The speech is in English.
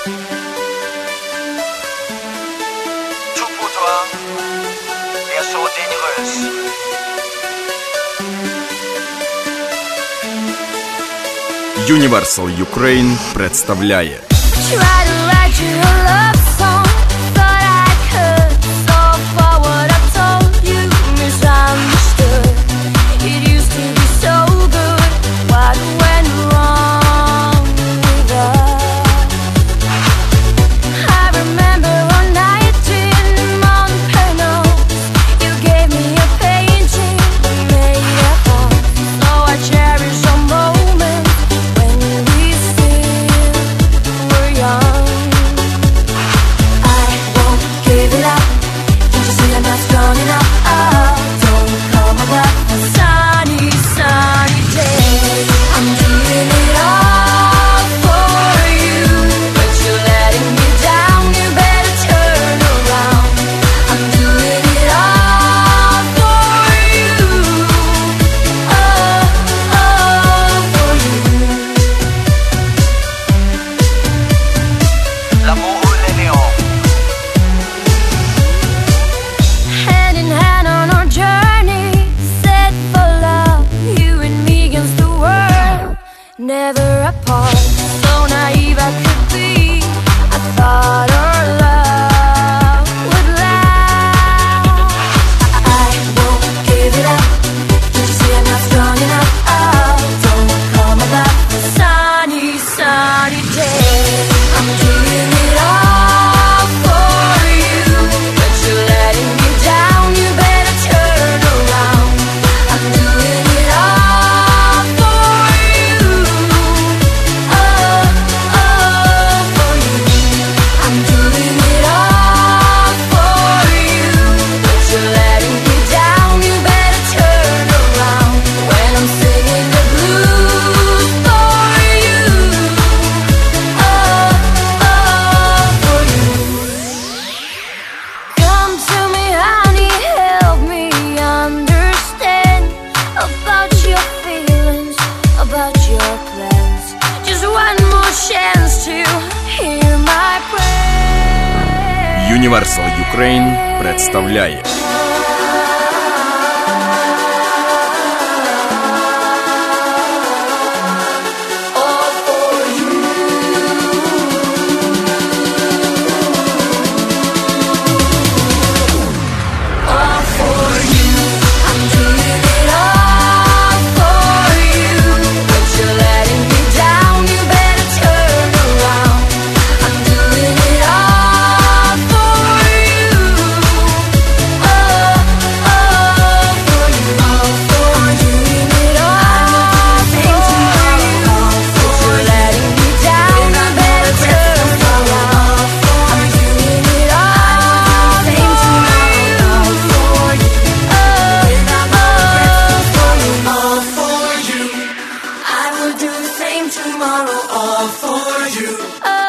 Tout pour toi, version dangereuse. Universal Ukraine представляет never apart, so naive I could be. I thought our love would last. I won't give it up. Don't you see I'm not strong enough? Oh, don't come about the sunny, sunny day. I'm doing it all for you, but you're letting me down. You better turn around. I'm doing it all for you. Universal Ukraine представляет Tomorrow, all for you.